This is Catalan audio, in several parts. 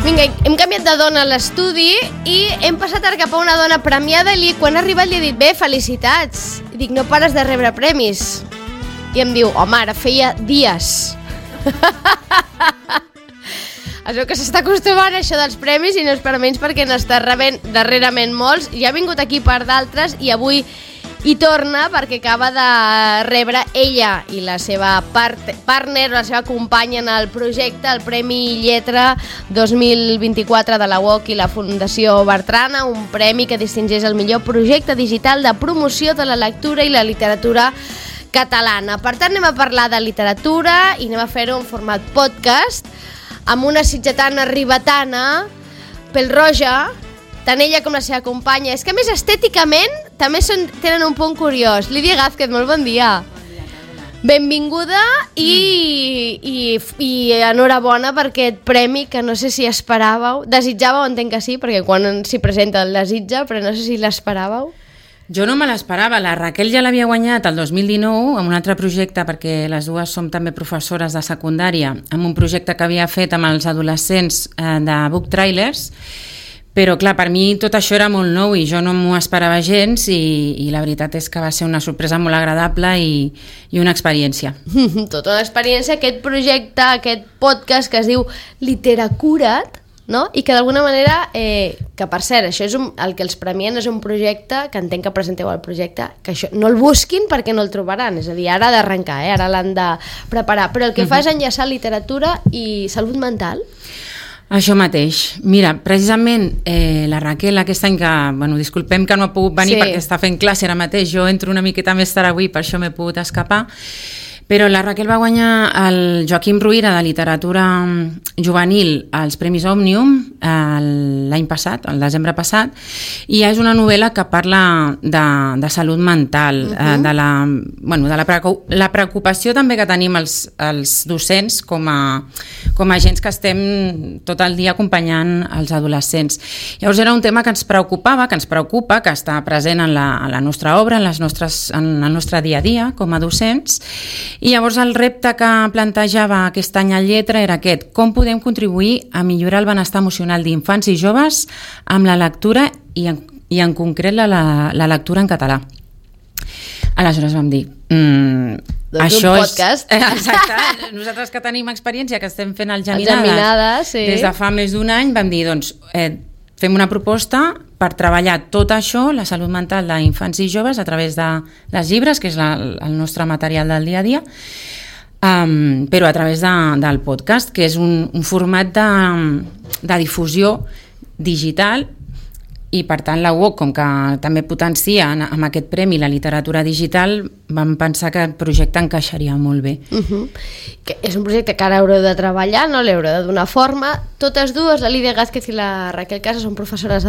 Vinga, hem canviat de dona a l'estudi i hem passat ara cap a una dona premiada i quan ha arribat li he dit, bé, felicitats. I dic, no pares de rebre premis. I em diu, home, ara feia dies. Es veu que s'està acostumant a això dels premis i no és per menys perquè n'està rebent darrerament molts. Ja ha vingut aquí per d'altres i avui hi torna perquè acaba de rebre ella i la seva partner, la seva companya en el projecte, el Premi Lletra 2024 de la UOC i la Fundació Bertrana, un premi que distingeix el millor projecte digital de promoció de la lectura i la literatura catalana. Per tant, anem a parlar de literatura i anem a fer-ho en format podcast amb una sitgetana ribetana, pèl-roja, tant ella com la seva companya. És que, a més, estèticament també tenen un punt curiós. Lídia Gázquez, molt bon dia. Benvinguda i enhorabona per aquest premi que no sé si esperàveu. Desitjàveu, entenc que sí, perquè quan s'hi presenta el desitja, però no sé si l'esperàveu. Jo no me l'esperava. La Raquel ja l'havia guanyat el 2019 amb un altre projecte, perquè les dues som també professores de secundària, amb un projecte que havia fet amb els adolescents de book trailers. Però, clar, per mi tot això era molt nou i jo no m'ho esperava gens i la veritat és que va ser una sorpresa molt agradable i una experiència. Tota una experiència, aquest projecte, aquest podcast que es diu Literacura't, no? I que d'alguna manera, que per cert, això és el que els premien és un projecte, que entenc que presenteu el projecte, que això no el busquin perquè no el trobaran, és a dir, ara ha d'arrencar, ara l'han de preparar, però el que fa és enllaçar literatura i salut mental. Això mateix. Mira, precisament la Raquel aquest any que, bueno, disculpem que no ha pogut venir perquè està fent classe ara mateix, jo entro una miqueta més tard avui, per això m'he pogut escapar, però la Raquel va guanyar el Joaquim Ruyra de literatura juvenil als Premis Òmnium l'any passat, el desembre passat, i és una novel·la que parla de salut mental, de la preocupació també que tenim els docents com a agents que estem tot el dia acompanyant els adolescents. Llavors era un tema que ens preocupava, que està present en la nostra obra, en el nostre dia a dia com a docents. I llavors el repte que plantejava aquest any al Lletra era aquest: com podem contribuir a millorar el benestar emocional d'infants i joves amb la lectura i en concret la lectura en català. Aleshores vam dir... això un podcast. Exacte, nosaltres que tenim experiència, que estem fent el Geminades des de fa més d'un any, vam dir, doncs, fem una proposta per treballar tot això, la salut mental d'infants i joves, a través de les llibres, que és el nostre material del dia a dia, però a través del podcast, que és un format de difusió digital. I per tant la UOC, com que també potencia amb aquest premi la literatura digital, vam pensar que el projecte encaixaria molt bé. Que és un projecte que ara haureu de treballar, no l'haureu de donar forma. Totes dues, la Lídia Gázquez i la Raquel Casas, són professores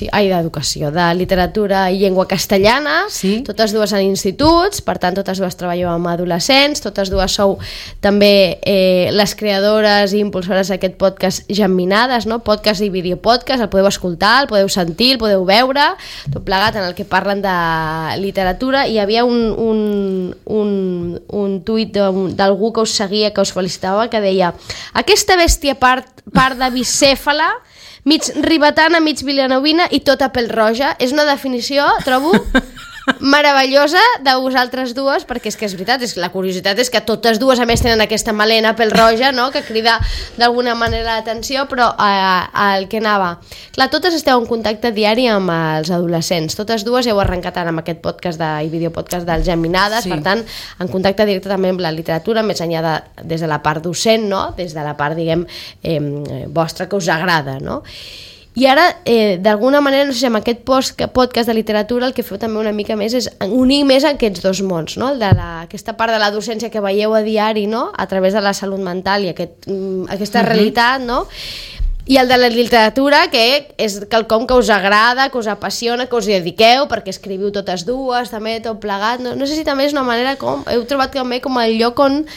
de literatura i llengua castellana, totes dues en instituts, per tant totes dues treballeu amb adolescents, totes dues sou també les creadores i impulsores d'aquest podcast Geminades, no? Podcast i videopodcast, el podeu escoltar, el podeu sentir, el podeu veure, tot plegat en el que parlen de literatura. Hi havia un tuit d'algú que us seguia, que us felicitava, que deia: aquesta bèstia part de bicèfala, mig ribetana, mig vilanovina i tota pèl-roja. És una definició, trobo, meravellosa de vosaltres dues, perquè és que és veritat, la curiositat és que totes dues a més tenen aquesta melena pèl-roja, no?, que crida d'alguna manera l'atenció, però el que anava, clar, totes esteu en contacte diari amb els adolescents, totes dues heu arrencat ara amb aquest podcast i videopodcast del Geminades, per tant, en contacte directe també amb la literatura, més enllà des de la part docent, no?, des de la part, diguem, vostra, que us agrada, no? I ara, d'alguna manera, no sé si amb aquest podcast de literatura el que feu també una mica més és unir més aquests dos mons, no? Aquesta part de la docència que veieu a diari, no?, a través de la salut mental i aquesta realitat, no?, i el de la literatura, que és quelcom que us agrada, que us apassiona, que us dediqueu, perquè escriviu totes dues, també tot plegat. No sé si també és una manera com... Heu trobat també com el lloc on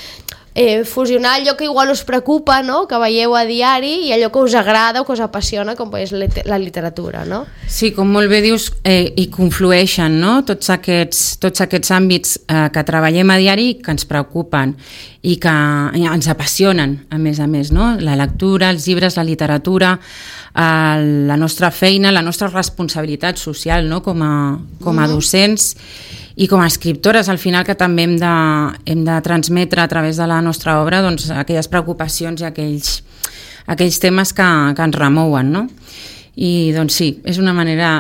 fusionar allò que igual us preocupa, no? Que veieu a diari, i allò que us agrada o que us apassiona, com és la literatura, no? Sí, com molt bé dius, hi conflueixen, no? Tots aquests àmbits que treballem a diari, que ens preocupen i que ens apassionen, a més, no? La lectura, els llibres, la literatura, la nostra feina, la nostra responsabilitat social, no? Com a docents i com a escriptores, al final, que també hem de transmetre a través de la nostra obra, doncs, aquelles preocupacions i aquells temes que ens remouen, no? I doncs sí, és una manera...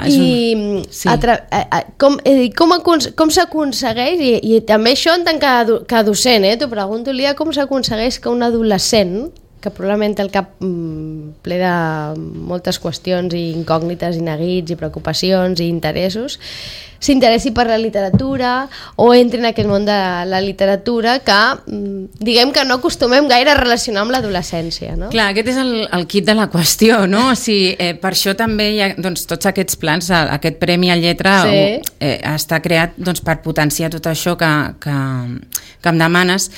Com s'aconsegueix, i també això en tant que docent, t'ho pregunto, Lia, com s'aconsegueix que un adolescent, que probablement té el cap ple de moltes qüestions i incògnites i neguits i preocupacions i interessos, s'interessi per la literatura o entri en aquest món de la literatura que diguem que no acostumem gaire a relacionar amb l'adolescència, no? Clar, aquest és el quid de la qüestió, no? O sigui, per això també hi ha tots aquests plans, aquest Premi a Lletra està creat per potenciar tot això que em demanes,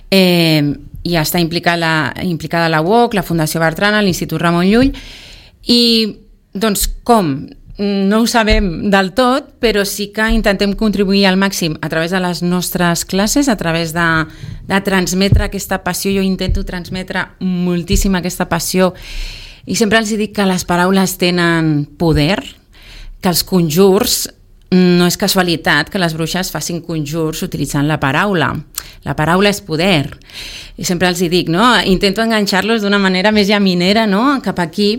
i està implicada la UOC, la Fundació Bertrana, l'Institut Ramon Llull, i doncs com? No ho sabem del tot, però sí que intentem contribuir al màxim a través de les nostres classes, a través de transmetre aquesta passió. Jo intento transmetre moltíssim aquesta passió i sempre els dic que les paraules tenen poder, que els conjurs no és casualitat que les bruixes facin conjurs utilitzant la paraula. La paraula és poder. I sempre els dic, no? Intento enganxar-los d'una manera més llaminera, no? Cap aquí.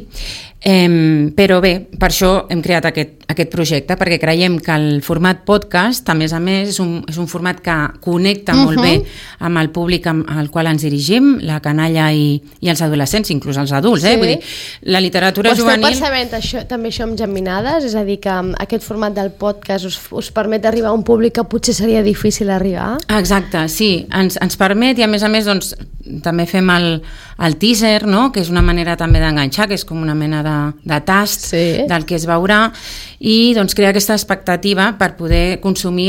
Però bé, per això hem creat aquest projecte, perquè creiem que el format podcast, a més, és un format que connecta molt bé amb el públic al qual ens dirigim, la canalla i els adolescents, inclús els adults. Sí. Vull dir, la literatura juvenil... Ho esteu percebent també això amb Geminades? És a dir, que aquest format del podcast us permet arribar a un públic que potser seria difícil arribar? Exacte, sí, ens permet, i a més, doncs, també fem el teaser, no? Que és una manera també d'enganxar, que és com una mena de tast del que es veurà, i doncs crear aquesta expectativa per poder consumir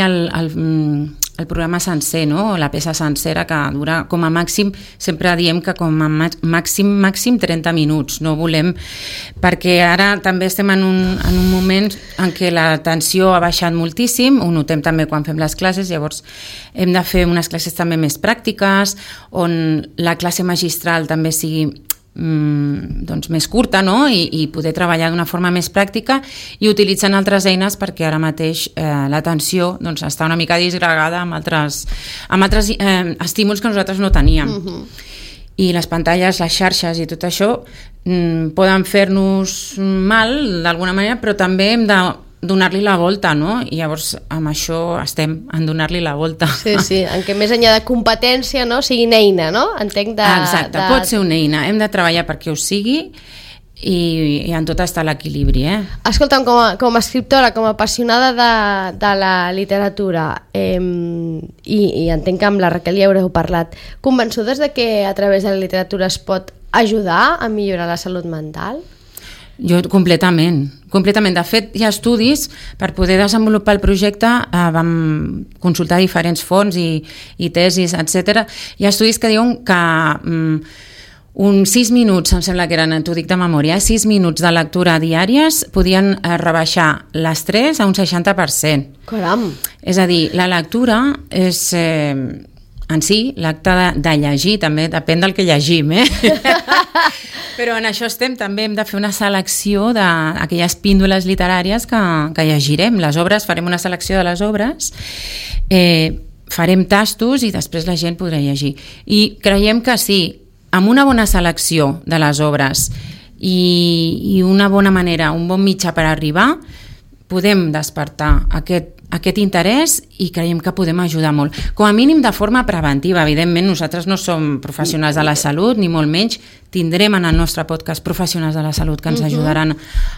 el programa sencer, no? La peça sencera, que dura com a màxim, sempre diem que com a màxim 30 minuts, no volem, perquè ara també estem en un moment en què la tensió ha baixat moltíssim, ho notem també quan fem les classes, llavors hem de fer unes classes també més pràctiques, on la classe magistral també sigui doncs més curta, no? I poder treballar d'una forma més pràctica i utilitzant altres eines, perquè ara mateix l'atenció doncs, està una mica disgregada amb altres estímuls que nosaltres no teníem. I les pantalles, les xarxes i tot això poden fer-nos mal d'alguna manera, però també hem de donar-li la volta, no? I llavors amb això estem en donar-li la volta. Sí, en què més enllà de competència, no? Sigui una eina, no? Entenc Exacte, pot ser una eina. Hem de treballar perquè ho sigui i en tot està l'equilibri, Escolta'm, com a escriptora, com a apassionada de la literatura, i entenc que amb la Raquel ja haureu parlat, convençudes de que a través de la literatura es pot ajudar a millorar la salut mental? Jo completament. De fet, hi ha estudis, per poder desenvolupar el projecte vam consultar diferents fonts i tesis, etc. Hi ha estudis que diuen que uns 6 minuts, em sembla que eren, t'ho dic de memòria, 6 minuts de lectura diàries podien rebaixar l'estrès a un 60%. Caram! És a dir, la lectura és... en si, l'acte de llegir també depèn del que llegim, però en això estem, també hem de fer una selecció d'aquelles píndoles literàries que llegirem, les obres, farem una selecció de les obres, farem tastos i després la gent podrà llegir. I creiem que sí, amb una bona selecció de les obres i una bona manera, un bon mitjà per arribar, podem despertar aquest interès i creiem que podem ajudar molt. Com a mínim de forma preventiva. Evidentment, nosaltres no som professionals de la salut, ni molt menys. Tindrem en el nostre podcast professionals de la salut que ens ajudaran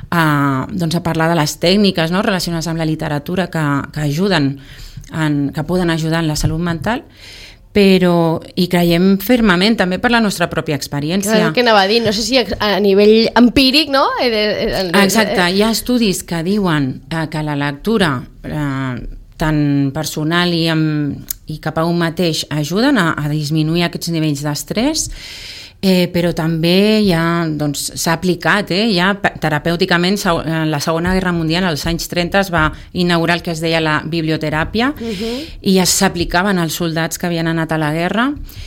a parlar de les tècniques, no?, relacionades amb la literatura que ajuden, que poden ajudar en la salut mental, però hi creiem fermament també per la nostra pròpia experiència. Clar, què anava a dir? No sé si a nivell empíric, no? Exacte, hi ha estudis que diuen que la lectura tant personal i i cap a un mateix ajuden a disminuir aquests nivells d'estrès, però també s'ha aplicat, ja terapèuticament. En la Segona Guerra Mundial, als anys 30, es va inaugurar el que es deia la biblioteràpia, i s'aplicaven als soldats que havien anat a la guerra,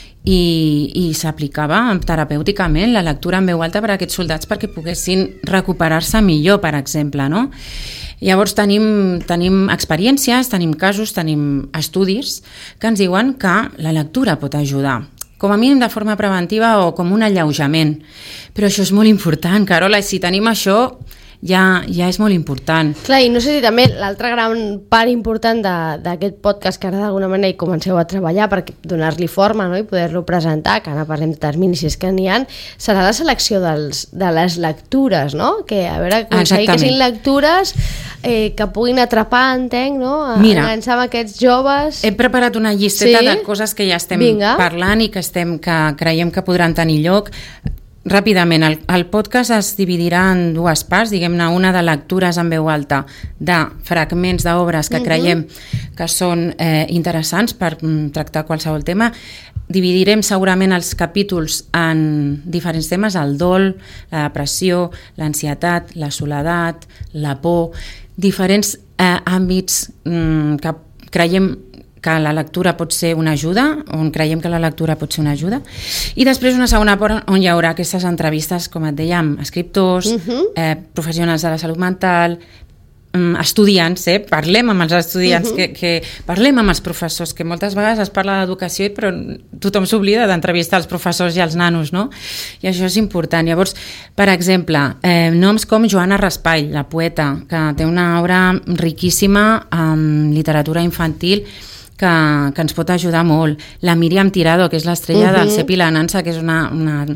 i s'aplicava terapèuticament la lectura en veu alta per a aquests soldats perquè poguessin recuperar-se millor, per exemple, no? Llavors tenim experiències, tenim casos, tenim estudis que ens diuen que la lectura pot ajudar, com a mínim de forma preventiva o com un alleujament. Però això és molt important, Carola, i si tenim això ja és molt important. Clar, i no sé si també l'altra gran part important d'aquest podcast, que ara d'alguna manera hi comenceu a treballar per donar-li forma, no? I poder-lo presentar, que ara parlem de terminis si és que n'hi ha, serà la selecció de les lectures, no? Que a veure, aconseguir que siguin lectures que puguin atrapar, entenc, no? Enganxar amb aquests joves. He preparat una llisteta de coses que ja estem parlant i que creiem que podran tenir lloc. Ràpidament, el podcast es dividirà en dues parts, diguem-ne, una de lectures en veu alta de fragments d'obres que creiem que són interessants per tractar qualsevol tema. Dividirem segurament els capítols en diferents temes: el dol, la depressió, l'ansietat, la soledat, la por, diferents àmbits que creiem que la lectura pot ser una ajuda, on creiem que la lectura pot ser una ajuda. I després una segona part on hi haurà aquestes entrevistes, com et deia, amb escriptors, professionals de la salut mental, estudiants, parlem amb els estudiants, que parlem amb els professors, que moltes vegades es parla d'educació però tothom s'oblida d'entrevistar els professors i els nanos, no? I això és important. Llavors, per exemple, noms com Joana Raspall, la poeta, que té una obra riquíssima en literatura infantil, que ens pot ajudar molt. La Míriam Tirado, que és l'estrella del Cep i la Nansa, que és una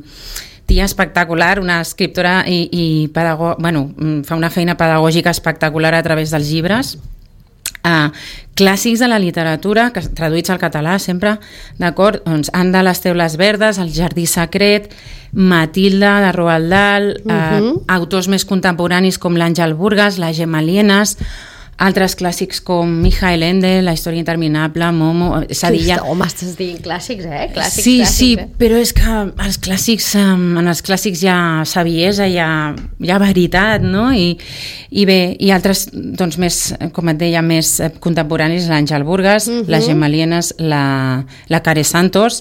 tia espectacular, una escriptora i fa una feina pedagògica espectacular a través dels llibres. Clàssics de la literatura, traduïts al català sempre, d'acord? Doncs Anda les teules verdes, El jardí secret, Matilda de Roald Dahl, autors més contemporanis com l'Àngel Burgas, la Gemma Lienas, altres clàssics com Michael Ende, La història interminable, Momo... Home, estàs dient clàssics, Sí, però és que en els clàssics hi ha saviesa, hi ha veritat, no? I bé, i altres, doncs, més, com et deia, més contemporanis, l'Àngel Burgas, la Gemma Lienas, la Care Santos,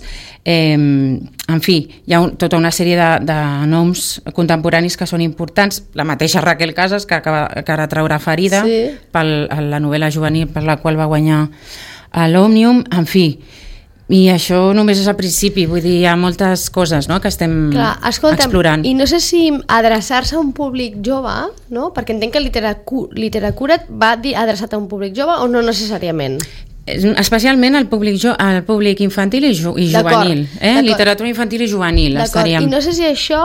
en fi, hi ha tota una sèrie de noms contemporanis que són importants. La mateixa Raquel Casas, que ara traurà Ferida, per la novel·la juvenil per la qual va guanyar l'Òmnium, en fi. I això només és al principi, vull dir, hi ha moltes coses, no?, que estem explorant. I no sé si adreçar-se a un públic jove, no?, perquè entenc que Literacura va adreçat a un públic jove o no necessàriament? Especialment al públic infantil i juvenil, literatura infantil i juvenil. I no sé si això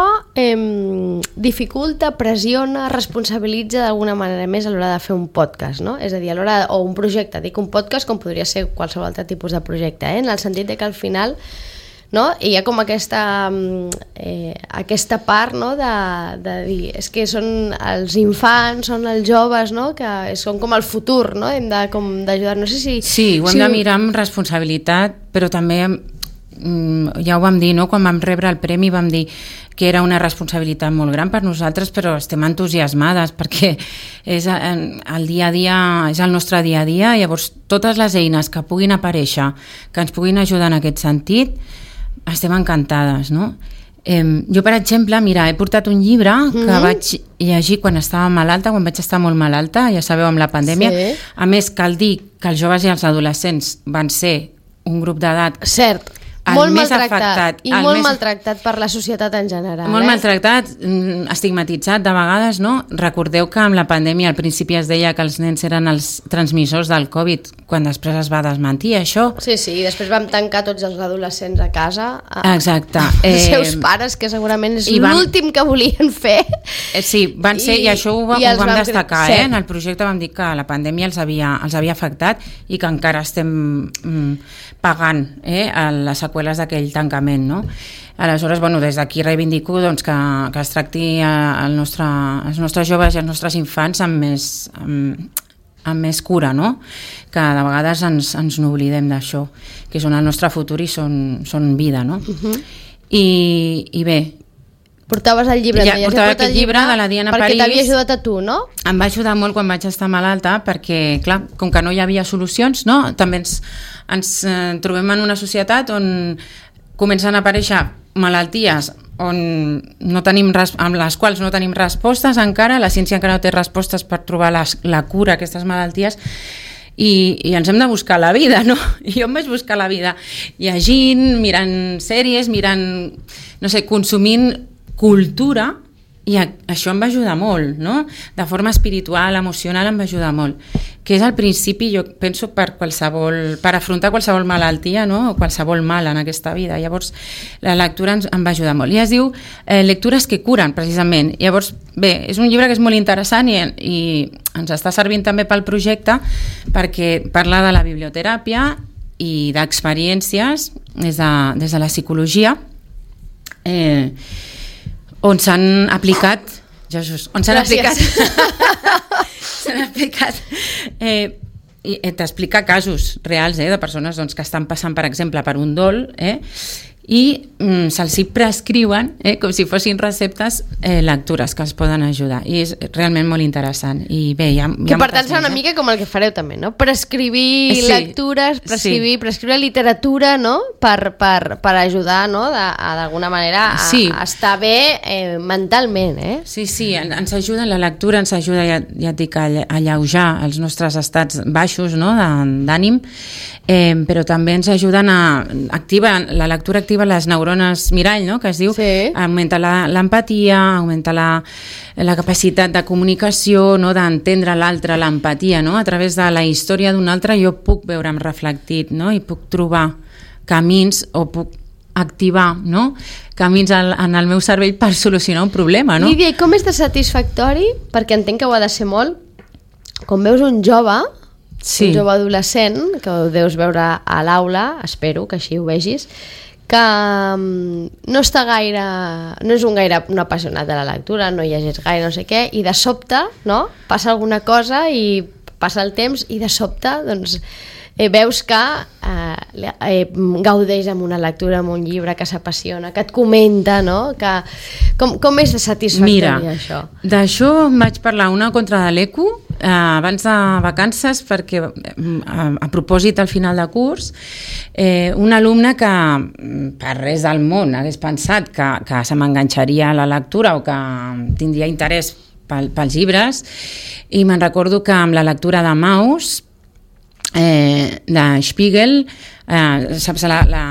dificulta, pressiona, responsabilitza d'alguna manera més a l'hora de fer un podcast, no? És a dir, a l'hora o un projecte, dic un podcast com podria ser qualsevol altre tipus de projecte, en el sentit de que al final, no? I hi ha com aquesta part, no? de dir, és que són els infants, són els joves, no? Que són com el futur, no? Hem d'ajudar, no sé si... Sí, ho hem de mirar amb responsabilitat, però també ja ho vam dir, no? Quan vam rebre el premi vam dir que era una responsabilitat molt gran per nosaltres, però estem entusiasmades perquè és el dia a dia, és el nostre dia a dia. Llavors totes les eines que puguin aparèixer, que ens puguin ajudar en aquest sentit, estem encantades, no? Jo, per exemple, mira, he portat un llibre que vaig llegir quan estava malalta, quan vaig estar molt malalta, ja sabeu, amb la pandèmia. A més, cal dir que els joves i els adolescents van ser un grup d'edat molt maltractat i molt maltractat per la societat en general. Molt maltractat, estigmatitzat de vegades, no? Recordeu que amb la pandèmia al principi es deia que els nens eren els transmissors del Covid, quan després es va desmentir això. Sí, i després vam tancar tots els adolescents a casa. Exacte. Els seus pares, que segurament és l'últim que volien fer. Sí, van ser, i això ho vam destacar, en el projecte vam dir que la pandèmia els havia afectat i que encara estem pagant les seqüeles d'aquell tancament, no? Aleshores, des d'aquí reivindico que es tracti els nostres joves i els nostres infants amb amb més cura, no? Que de vegades ens n'oblidem d'això, que són el nostre futur i són vida, no? I bé, portaves el llibre, portava aquest llibre de la Diana París. Perquè t'havia ajudat a tu, no? Em va ajudar molt quan vaig estar malalta perquè, clar, com que no hi havia solucions, no? També ens trobem en una societat on comencen a aparèixer malalties amb les quals no tenim respostes encara, la ciència encara no té respostes per trobar la cura a aquestes malalties i ens hem de buscar la vida, no? I jo em vaig buscar la vida llegint, mirant sèries, consumint cultura, i això em va ajudar molt, no? De forma espiritual, emocional, em va ajudar molt, que és al principi, jo penso, per afrontar qualsevol malaltia, no? O qualsevol mal en aquesta vida. Llavors la lectura em va ajudar molt, i es diu Lectures que curen, precisament. Llavors, bé, és un llibre que és molt interessant i ens està servint també pel projecte, perquè parla de la biblioteràpia i d'experiències des de la psicologia, on s'han aplicat i t'explica casos reals de persones que estan passant, per exemple, per un dol, i se'ls prescriuen, com si fossin receptes, lectures que els poden ajudar, i és realment molt interessant. I bé, que per tant serà una mica com el que fareu també, no? Prescriure lectures, prescriure literatura, no? Per ajudar, no? D'alguna manera a estar bé mentalment, Sí, ens ajuda, la lectura ens ajuda, ja et dic, a alleujar els nostres estats baixos, no? D'ànim, però també ens ajuden la lectura activa les neurones mirall, no? Que es diu, augmenta l'empatia, augmenta la capacitat de comunicació, no? D'entendre l'altre, l'empatia, no? A través de la història d'un altre jo puc veure'm reflectit, no? I puc trobar camins o puc activar, no? Camins en el meu cervell per solucionar un problema, no? Lídia, i com és de satisfactori, perquè entenc que ho ha de ser molt, com veus un jove adolescent, que ho deus veure a l'aula, espero que així ho vegis, que no està gaire, no és un apassionat de la lectura, no llegeix gaire, no sé què, i de sobte, no? Passa alguna cosa i passa el temps i de sobte, doncs, veus que gaudeix amb una lectura, amb un llibre que s'apassiona, que et comenta, no? Com és satisfactori això? Mira, d'això em vaig parlar una contra de l'ECO abans de vacances, perquè a propòsit al final de curs un alumne que per res del món hagués pensat que se m'enganxaria a la lectura o que tindria interès pels llibres, i me'n recordo que amb la lectura de Maus de Spiegel, saps,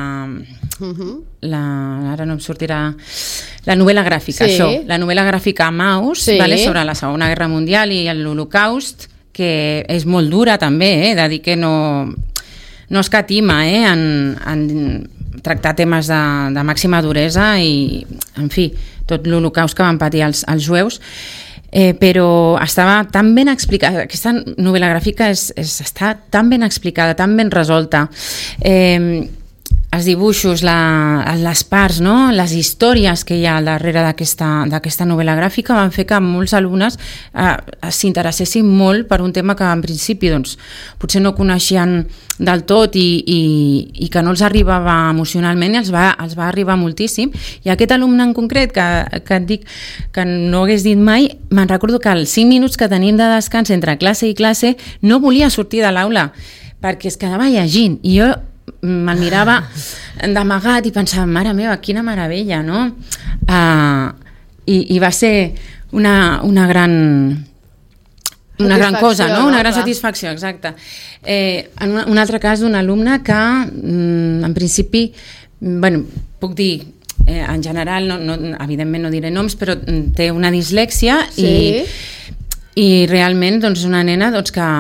ara no em sortirà la novel·la gràfica, la novel·la gràfica Maus, sobre la Segona Guerra Mundial i l'Holocaust, que és molt dura també, de dir que no escatima en tractar temes de màxima duresa i, en fi, tot l'Holocaust que van patir els jueus, però estava tan ben explicada, aquesta novel·la gràfica està tan ben explicada, tan ben resolta, els dibuixos, les parts, no? Les històries que hi ha al darrere d'aquesta novel·la gràfica van fer que molts alumnes s'interessessin molt per un tema que en principi doncs, potser no coneixien del tot i que no els arribava emocionalment, i els va arribar moltíssim. I aquest alumne en concret que et dic que no hagués dit mai, me'n recordo que els 5 minuts que tenim de descans entre classe i classe no volia sortir de l'aula perquè es quedava llegint, i jo me'l mirava d'amagat i pensava, mare meva, quina meravella, no? I va ser una gran cosa, no? Una gran satisfacció, exacte. En un altre cas d'un alumne que en principi, bueno, puc dir, en general, evidentment no diré noms, però té una dislèxia i realment doncs, una nena doncs, que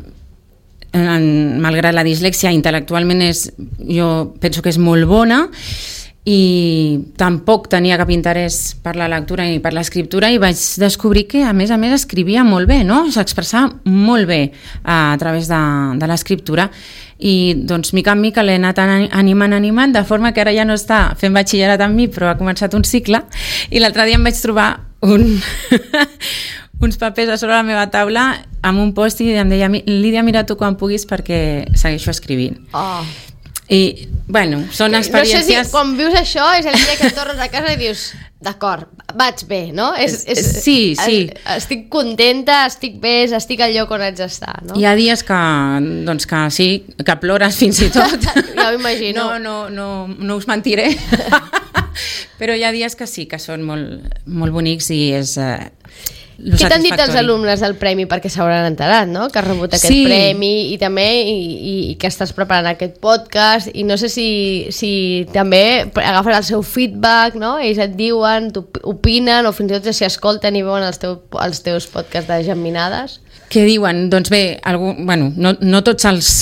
malgrat la dislèxia intel·lectualment jo penso que és molt bona, i tampoc tenia cap interès per la lectura ni per l'escriptura, i vaig descobrir que a més escrivia molt bé, no? S'expressava molt bé a través de l'escriptura, i doncs mica en mica l'he anat animant, de forma que ara ja no està fent batxillerat amb mi, però ha començat un cicle, i l'altre dia em vaig trobar uns papers a sobre la meva taula amb un post i em deia, Lídia, mira tu quan puguis perquè segueixo escrivint. I, bueno, són experiències... No sé si quan vius això és el dia que tornes a casa i dius, d'acord, vaig bé, no? Sí. Estic contenta, estic bé, estic al lloc on haig d'estar, no? Hi ha dies que sí, que plores fins i tot. Ja ho imagino. No us mentiré. Però hi ha dies que sí, que són molt bonics i és... Què t'han dit els alumnes del premi? Perquè s'hauran enterat, no? Que has rebut aquest premi i també i que estàs preparant aquest podcast i no sé si també agafen el seu feedback, no? Ells et diuen, opinen o fins i tot si escolten i veuen els teus podcasts de Geminades. Què diuen? Doncs bé, no tots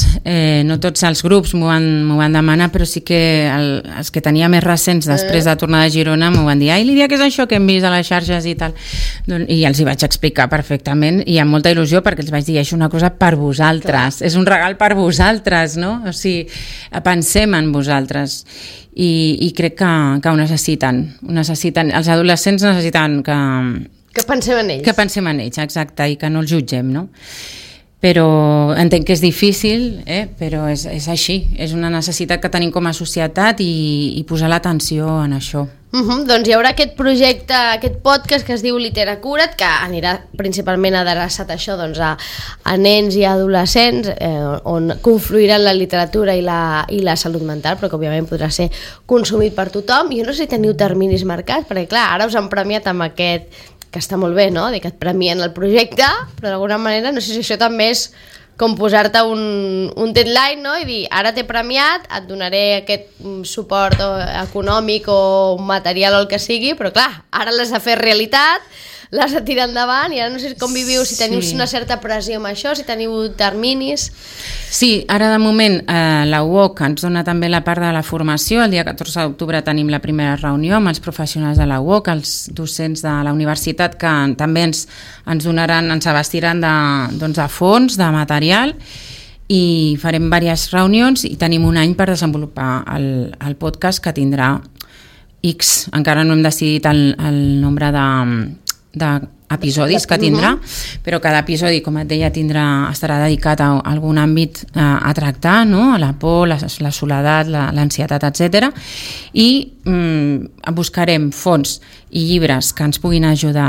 els grups m'ho van demanar, però sí que els que tenia més recents després de tornar de Girona m'ho van dir, ai Lídia, què és això que hem vist a les xarxes i tal? I els hi vaig explicar perfectament i amb molta il·lusió perquè els vaig dir, és una cosa per vosaltres, és un regal per vosaltres, no? O sigui, pensem en vosaltres i crec que ho necessiten. Els adolescents necessiten que pensem en ells. Que pensem en ells, exacte, i que no els jutgem, no? Però entenc que és difícil, però és així. És una necessitat que tenim com a societat i posar l'atenció en això. Doncs hi haurà aquest projecte, aquest podcast que es diu Literacura't, que anirà principalment adreçat a això, doncs a nens i adolescents, on confluiran la literatura i la salut mental, però que òbviament podrà ser consumit per tothom. Jo no sé si teniu terminis marcats, perquè clar, ara us han premiat amb aquest, que està molt bé, no?, que et premien el projecte, però d'alguna manera no sé si això també és com posar-te un deadline, no?, i dir, ara t'he premiat, et donaré aquest suport econòmic o material o el que sigui, però clar, ara l'has de fer realitat, l'has de tirar endavant i ara no sé com viviu, si teniu una certa pressió amb això, si teniu terminis. Sí, ara de moment la UOC ens dona també la part de la formació. El dia 14 d'octubre tenim la primera reunió amb els professionals de la UOC, els docents de la universitat que també ens donaran, ens abastiran de fons, de material, i farem diverses reunions i tenim un any per desenvolupar el podcast que tindrà X. Encara no hem decidit el nombre d'episodis que tindrà, però cada episodi, com et deia, estarà dedicat a algun àmbit a tractar, no? La por, la soledat, l'ansietat, etc. I buscarem fonts i llibres que ens puguin ajudar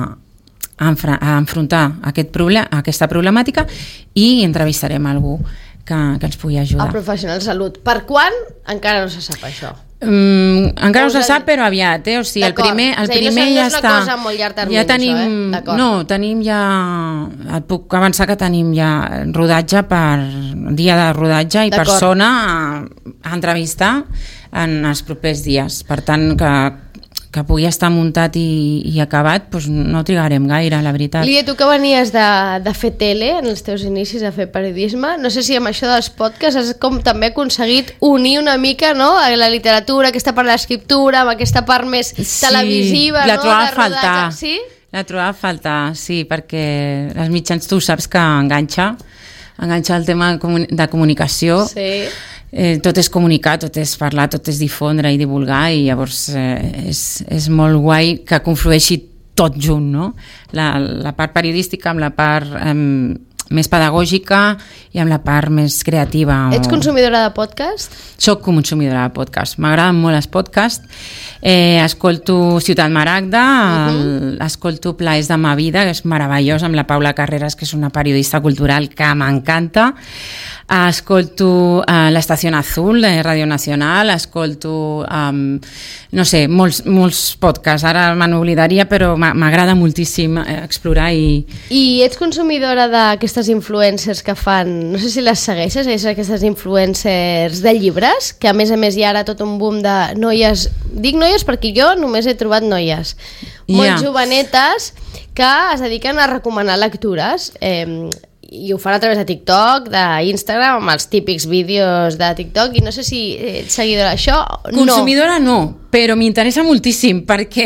a enfrontar aquesta problemàtica i entrevistarem algú que ens pugui ajudar. El professional de salut. Per quan? Encara no se sap això. Encara no se sap, però aviat, o sigui, el primer ja està. No és una cosa a molt llarg termini, ja tenim, això, no, tenim ja, et puc avançar que tenim ja rodatge dia de rodatge i persona a entrevistar en els propers dies, per tant que pugui estar muntat i acabat, doncs no trigarem gaire, la veritat. Lídia, tu que venies de fer tele en els teus inicis, de fer periodisme, no sé si amb això dels podcasts has com també aconseguit unir una mica, no?, la literatura, aquesta part de l'escriptura, amb aquesta part més televisiva, la no?, trobava a faltar. Sí? La trobava a faltar, sí, perquè els mitjans tu saps que enganxa el tema de comunicació. Sí. Tot és comunicar, tot és parlar, tot és difondre i divulgar, i llavors és molt guai que conflueixi tot junt, no? La part periodística amb la part més pedagògica i amb la part més creativa. Ets consumidora de podcast? Soc consumidora de podcast, m'agraden molt els podcasts. Escolto Ciutat Maragda, escolto Plaers de ma vida, que és meravellós, amb la Paula Carreras, que és una periodista cultural que m'encanta. Escolto l'Estació Azul de Radio Nacional, escolto no sé, molts podcasts, ara me n'oblidaria, però m'agrada moltíssim explorar. I ets consumidora d'aquestes influencers que fan, no sé si les segueixes, aquestes influencers de llibres, que a més hi ha ara tot un boom de noies, dic noies perquè jo només he trobat noies molt jovenetes que es dediquen a recomanar lectures, i ho fan a través de TikTok, d'Instagram, amb els típics vídeos de TikTok, i no sé si ets seguidora d'això. Consumidora no, però m'interessa moltíssim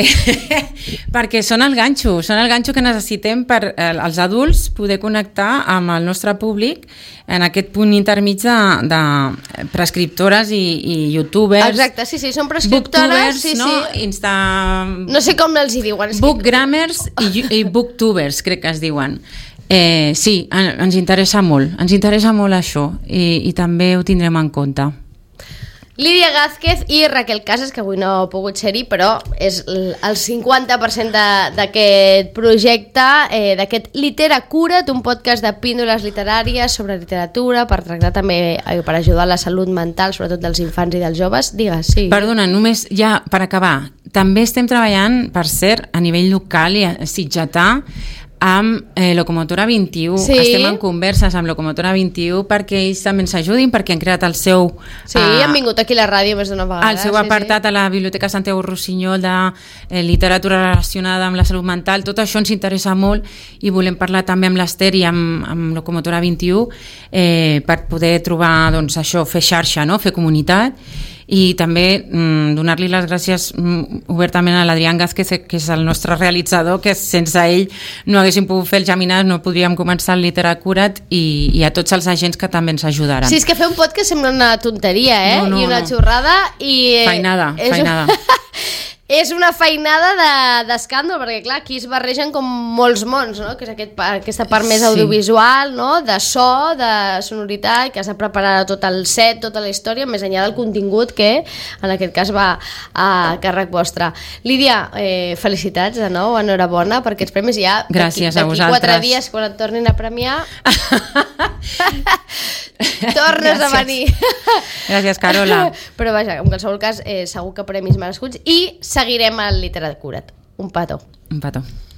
perquè són el ganxo que necessitem per els adults poder connectar amb el nostre públic en aquest punt intermig de prescriptores i youtubers. Exacte, sí, són prescriptores, booktubers, no? No sé com els hi diuen. Bookgrammers i booktubers, crec que es diuen. Sí, ens interessa molt això i també ho tindrem en compte. Lídia Gázquez i Raquel Casas, que avui no ha pogut ser-hi, però és el 50% d'aquest projecte, d'aquest Literacura't, un podcast de píndoles literàries sobre literatura, per tractar també, per ajudar a la salut mental, sobretot dels infants i dels joves. Digues, sí. Perdona, només ja per acabar, també estem treballant, per cert, a nivell local i sitgetà, amb Locomotora 21. Sí. Estem en converses amb Locomotora 21 perquè ells també ens ajudin, perquè han creat el seu... Sí, han vingut aquí a la ràdio més d'una vegada. El seu apartat a la Biblioteca Santiago Rossinyol de literatura relacionada amb la salut mental. Tot això ens interessa molt i volem parlar també amb l'Ester i amb Locomotora 21 per poder trobar, doncs, això, fer xarxa, no? Fer comunitat. I també donar-li les gràcies obertament a l'Adrián Gázquez, que és el nostre realitzador, que sense ell no haguéssim pogut fer el Geminat, no podríem començar el Literacura't, i a tots els agents que també ens ajudaran. Sí, és que fer un podcast sembla una tonteria, i una xorrada. Feinada. És una feinada d'escàndol, perquè clar, aquí es barregen com molts mons, no? Que és aquesta part més audiovisual, no? De so, de sonoritat, que has de preparar tot el set, tota la història, més enllà del contingut que en aquest cas va a càrrec vostre. Lídia, felicitats de nou, enhorabona per aquests premis. Ja gràcies a vosaltres. D'aquí 4 dies, quan et tornin a premiar, tornes a venir. Gràcies, Carola. Però vaja, en qualsevol cas, segur que premis merescuts i seguirem al Literacura't. Un petó. Un petó.